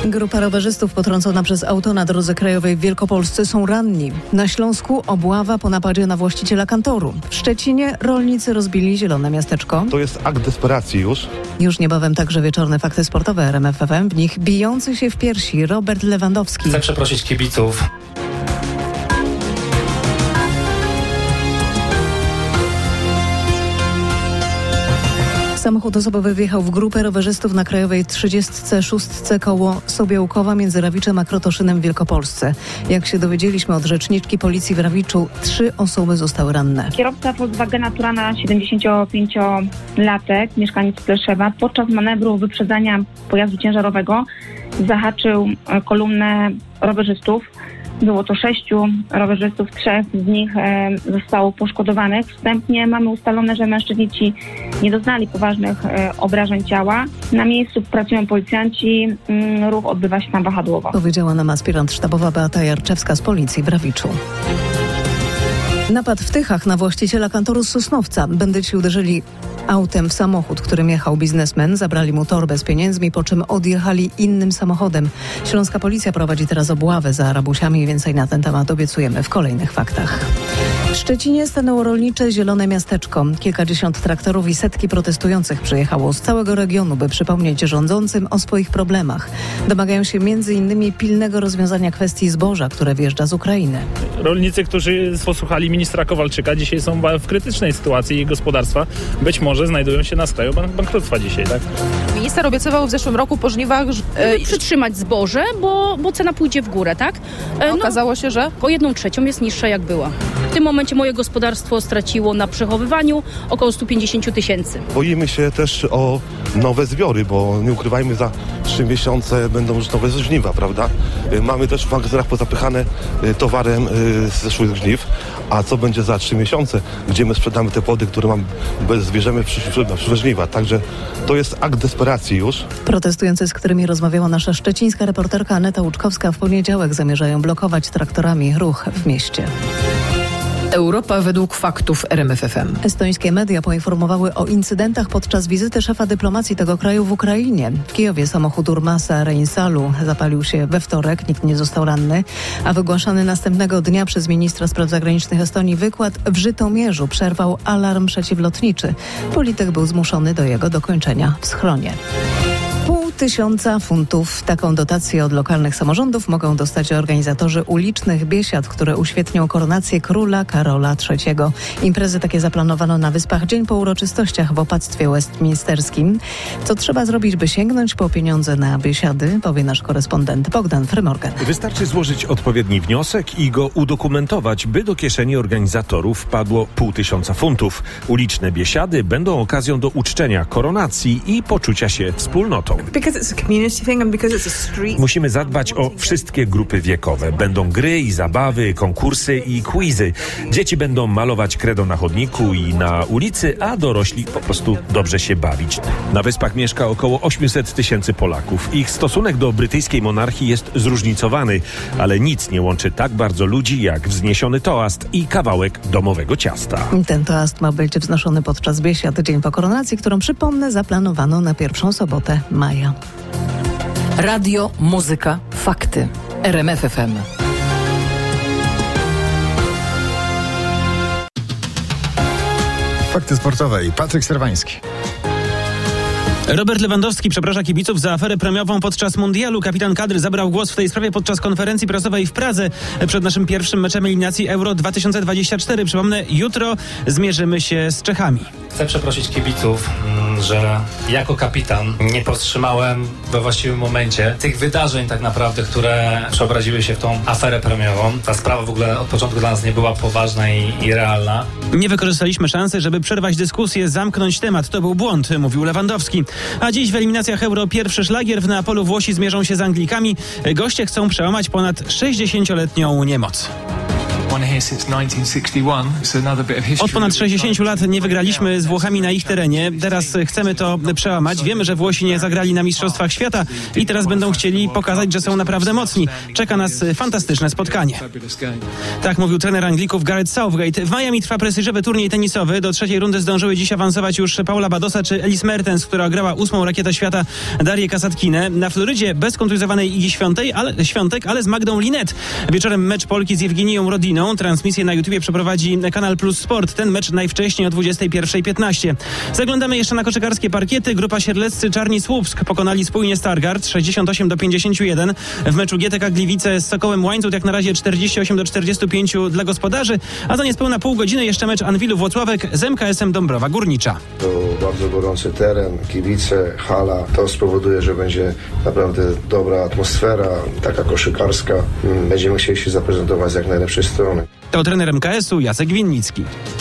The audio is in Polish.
Grupa rowerzystów potrącona przez auto na drodze krajowej w Wielkopolsce są ranni. Na Śląsku obława po napadzie na właściciela kantoru. W Szczecinie rolnicy rozbili zielone miasteczko. To jest akt desperacji już. Już niebawem także wieczorne fakty sportowe RMF FM. W nich bijący się w piersi Robert Lewandowski. Chcę przeprosić kibiców. Samochód osobowy wjechał w grupę rowerzystów na krajowej 36 koło Sobiełkowa między Rawiczem a Krotoszynem w Wielkopolsce. Jak się dowiedzieliśmy od rzeczniczki policji w Rawiczu, 3 osoby zostały ranne. Kierowca Volkswagena Turana, 75-latek, mieszkaniec Pleszewa, podczas manewru wyprzedzania pojazdu ciężarowego zahaczył kolumnę rowerzystów. Było to 6 rowerzystów, 3 z nich zostało poszkodowanych. Wstępnie mamy ustalone, że mężczyźni ci nie doznali poważnych obrażeń ciała. Na miejscu pracują policjanci, ruch odbywa się tam wahadłowo. Powiedziała nam aspirant sztabowa Beata Jarczewska z policji w Rawiczu. Napad w Tychach na właściciela kantoru z Sosnowca. Bandyci uderzyli autem w samochód, którym jechał biznesmen. Zabrali mu torbę z pieniędzmi, po czym odjechali innym samochodem. Śląska policja prowadzi teraz obławę za rabusiami. Więcej na ten temat obiecujemy w kolejnych faktach. W Szczecinie stanęło rolnicze zielone miasteczko. Kilkadziesiąt traktorów i setki protestujących przyjechało z całego regionu, by przypomnieć rządzącym o swoich problemach. Domagają się m.in. pilnego rozwiązania kwestii zboża, które wjeżdża z Ukrainy. Rolnicy, którzy posłuchali ministra Kowalczyka, dzisiaj są w krytycznej sytuacji. Ich gospodarstwa być może znajdują się na skraju bankructwa dzisiaj, tak? Minister obiecywał w zeszłym roku po żniwach przytrzymać zboże, bo cena pójdzie w górę, tak? Okazało się, że O 1/3 jest niższa jak była. W tym momencie moje gospodarstwo straciło na przechowywaniu około 150 000. Boimy się też o nowe zbiory, bo nie ukrywajmy, za 3 miesiące będą już nowe żniwa, prawda? Mamy też w magazynach pozapychane towarem z zeszłych żniw, a co będzie za 3 miesiące, gdzie my sprzedamy te płody, które zbierzemy w przyszłe żniwa. Także to jest akt desperacji już. Protestujący, z którymi rozmawiała nasza szczecińska reporterka Aneta Łuczkowska, w poniedziałek zamierzają blokować traktorami ruch w mieście. Europa według faktów RMF FM. Estońskie media poinformowały o incydentach podczas wizyty szefa dyplomacji tego kraju w Ukrainie. W Kijowie samochód Urmasa Reinsalu zapalił się we wtorek, nikt nie został ranny, a wygłaszany następnego dnia przez ministra spraw zagranicznych Estonii wykład w Żytomierzu przerwał alarm przeciwlotniczy. Polityk był zmuszony do jego dokończenia w schronie. 500 funtów. Taką dotację od lokalnych samorządów mogą dostać organizatorzy ulicznych biesiad, które uświetnią koronację króla Karola III. Imprezy takie zaplanowano na Wyspach dzień po uroczystościach w opactwie westminsterskim. Co trzeba zrobić, by sięgnąć po pieniądze na biesiady, powie nasz korespondent Bogdan Frymorgan. Wystarczy złożyć odpowiedni wniosek i go udokumentować, by do kieszeni organizatorów wpadło 500 funtów. Uliczne biesiady będą okazją do uczczenia koronacji i poczucia się wspólnotą. Musimy zadbać o wszystkie grupy wiekowe. Będą gry i zabawy, konkursy i quizy. Dzieci będą malować kredą na chodniku i na ulicy, a dorośli po prostu dobrze się bawić. Na Wyspach mieszka około 800 000 Polaków. Ich stosunek do brytyjskiej monarchii jest zróżnicowany, ale nic nie łączy tak bardzo ludzi jak wzniesiony toast i kawałek domowego ciasta. Ten toast ma być wznoszony podczas biesiad dzień po koronacji, którą, przypomnę, zaplanowano na pierwszą sobotę maja. Radio, muzyka, fakty. RMF FM. Fakty sportowe i Patryk Serwański. Robert Lewandowski przeprasza kibiców za aferę premiową podczas mundialu. Kapitan kadry zabrał głos w tej sprawie podczas konferencji prasowej w Pradze przed naszym pierwszym meczem eliminacji Euro 2024. Przypomnę, jutro zmierzymy się z Czechami. Chcę przeprosić kibiców, że jako kapitan nie powstrzymałem we właściwym momencie tych wydarzeń tak naprawdę, które przeobraziły się w tą aferę premiową. Ta sprawa w ogóle od początku dla nas nie była poważna i realna. Nie wykorzystaliśmy szansy, żeby przerwać dyskusję, zamknąć temat. To był błąd, mówił Lewandowski. A dziś w eliminacjach Euro pierwszy szlagier. W Neapolu Włosi zmierzą się z Anglikami. Goście chcą przełamać ponad 60-letnią niemoc. Od ponad 60 lat nie wygraliśmy z Włochami na ich terenie. Teraz chcemy to przełamać. Wiemy, że Włosi nie zagrali na Mistrzostwach Świata i teraz będą chcieli pokazać, że są naprawdę mocni. Czeka nas fantastyczne spotkanie. Tak mówił trener Anglików Gareth Southgate. W Miami trwa prestiżowy turniej tenisowy. Do trzeciej rundy zdążyły dziś awansować już Paula Badosa czy Elise Mertens, która grała 8. rakietę świata Darię Kasatkinę. Na Florydzie bez kontuzjowanej Igi Świątek, ale z Magdą Linet. Wieczorem mecz Polki z Jewgeniją Rodiną. Transmisję na YouTubie przeprowadzi Kanal Plus Sport. Ten mecz najwcześniej o 21:15. Zaglądamy jeszcze na koszykarskie parkiety. Grupa sierleccy Czarni Słupsk pokonali spójnie Stargard 68-51. W meczu GTK Gliwice z Sokołem Łańcut jak na razie 48-45 dla gospodarzy, a za niespełna pół godziny jeszcze mecz Anwilu Włocławek z MKS-em Dąbrowa Górnicza. To bardzo gorący teren, kibice, hala. To spowoduje, że będzie naprawdę dobra atmosfera, taka koszykarska. Będziemy chcieli się zaprezentować z jak najlepszej strony. To trener MKS-u Jacek Winnicki.